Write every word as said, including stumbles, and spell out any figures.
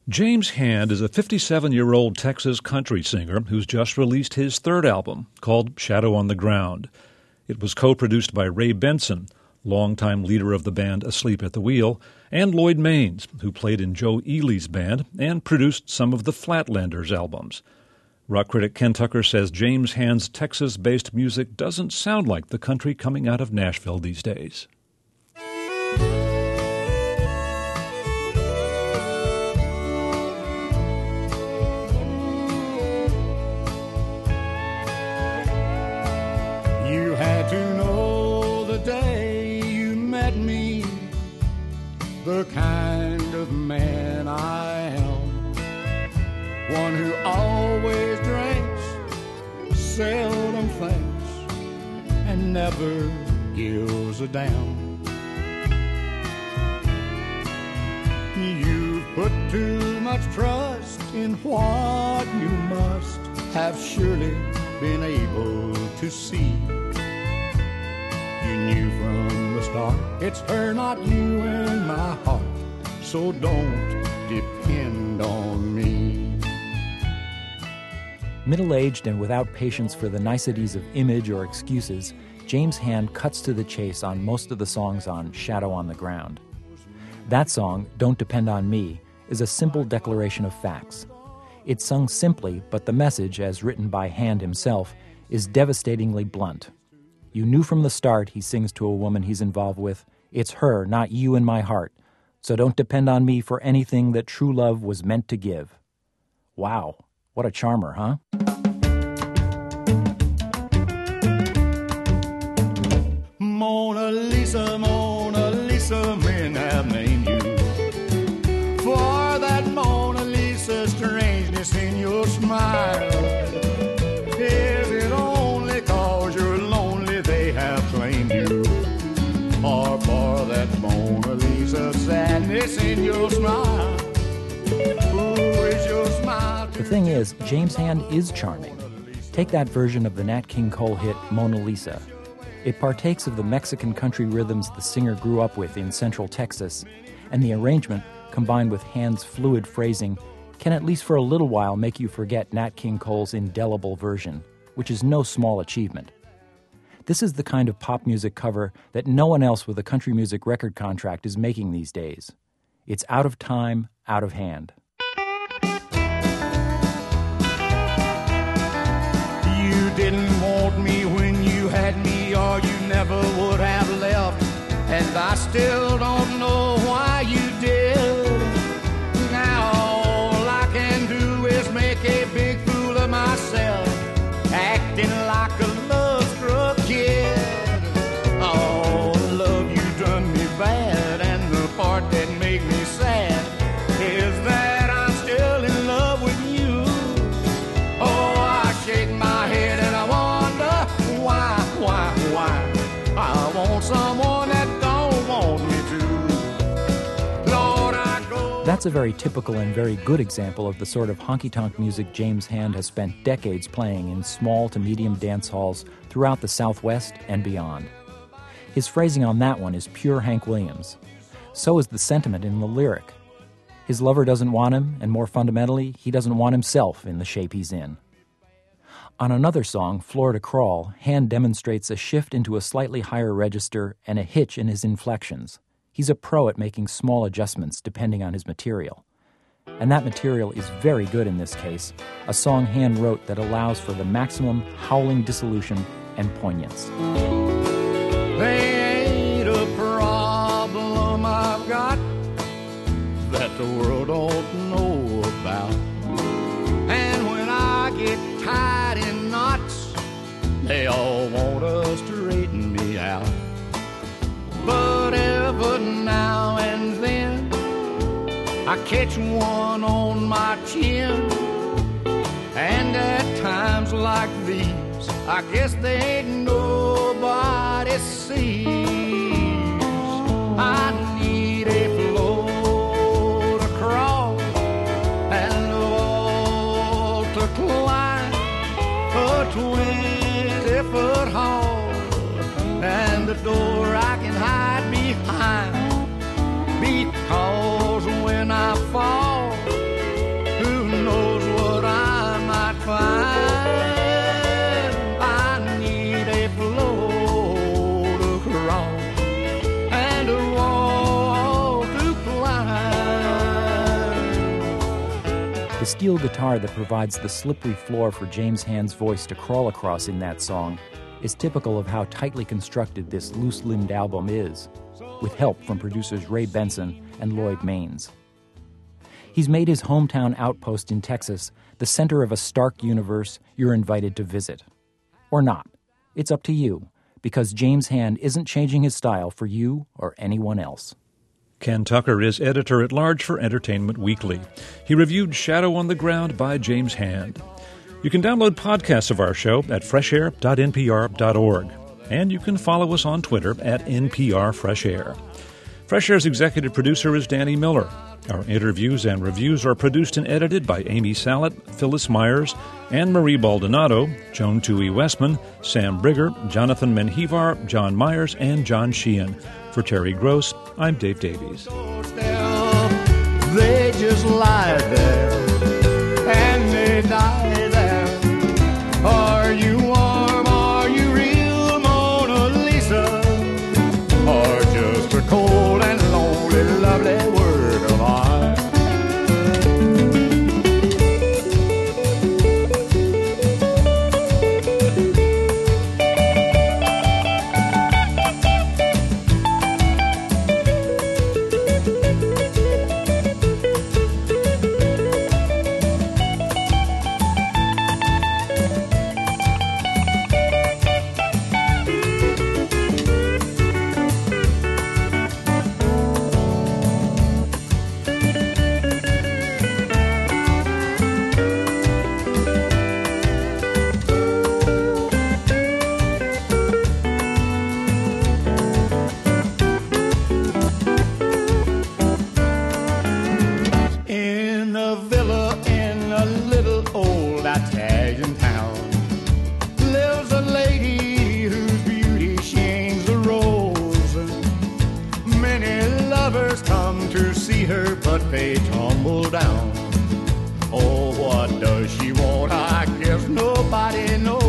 James Hand is a fifty-seven-year-old Texas country singer who's just released his third album, called Shadow on the Ground. It was co-produced by Ray Benson, longtime leader of the band Asleep at the Wheel, and Lloyd Maines, who played in Joe Ely's band and produced some of the Flatlanders albums. Rock critic Ken Tucker says James Hand's Texas-based music doesn't sound like the country coming out of Nashville these days. You had to know the day you met me, the kind of man I am, one who always drinks, seldom thinks, and never gives a damn. You've put too much trust in what you must have surely been able to see. You knew from the start, it's her, not you, in my heart, so don't depend on me. Middle-aged and without patience for the niceties of image or excuses, James Hand cuts to the chase on most of the songs on Shadow on the Ground. That song, Don't Depend on Me, is a simple declaration of facts. It's sung simply, but the message, as written by Hand himself, is devastatingly blunt. You knew from the start, he sings to a woman he's involved with, it's her, not you, in my heart, so don't depend on me for anything that true love was meant to give. Wow, what a charmer, huh? Mona Lisa, Mona Lisa, men have named you for that Mona Lisa strangeness in your smile. Is it only cause you're lonely they have claimed you, or for that Mona Lisa sadness in your smile? Who is your smile? The thing is, James Hand is charming. Take that version of the Nat King Cole hit Mona Lisa. It partakes of the Mexican country rhythms the singer grew up with in Central Texas, and the arrangement, combined with Hand's fluid phrasing, can at least for a little while make you forget Nat King Cole's indelible version, which is no small achievement. This is the kind of pop music cover that no one else with a country music record contract is making these days. It's out of time, out of hand. You didn't want me when you had me, or you never would have left, and I still don't know why you did. Now all I can do is make a big fool of myself, acting like a love-struck kid. Oh, the love you done me bad, and the part that made me sad is that I'm still in love with you. Oh, I shake my head and I wonder why, why, why I want someone that don't want me to. Lord, I go. That's a very typical and very good example of the sort of honky-tonk music James Hand has spent decades playing in small to medium dance halls throughout the Southwest and beyond. His phrasing on that one is pure Hank Williams. So is the sentiment in the lyric. His lover doesn't want him, and more fundamentally, he doesn't want himself in the shape he's in. On another song, Florida Crawl, Hand demonstrates a shift into a slightly higher register and a hitch in his inflections. He's a pro at making small adjustments depending on his material. And that material is very good in this case, a song Hand wrote that allows for the maximum howling dissolution and poignance. They ain't a problem I've got that the world don't know about. And when I get tied in knots, they all want to straighten me out. But ever now and then, I catch one on my chin. And at times like these, I guess they ain't nobody sees. I need a floor to crawl and a wall to climb, a twenty-foot hall, and a door I can hide behind. Because when I fall, The steel guitar that provides the slippery floor for James Hand's voice to crawl across in that song is typical of how tightly constructed this loose-limbed album is, with help from producers Ray Benson and Lloyd Maines. He's made his hometown outpost in Texas the center of a stark universe you're invited to visit. Or not. It's up to you, because James Hand isn't changing his style for you or anyone else. Ken Tucker is editor-at-large for Entertainment Weekly. He reviewed Shadow on the Ground by James Hand. You can download podcasts of our show at fresh air dot n p r dot org. And you can follow us on Twitter at N P R Fresh Air. Fresh Air's executive producer is Danny Miller. Our interviews and reviews are produced and edited by Amy Sallet, Phyllis Myers, Anne-Marie Baldonado, Joan Toohey Westman, Sam Brigger, Jonathan Menjivar, John Myers, and John Sheehan. For Terry Gross, I'm Dave Davies. They just lie there and they die there. Are you warm? Are you real, Mona Lisa? Or just a cold and lonely, lovely word of art? They tumble down. Oh, what does she want? I guess nobody knows.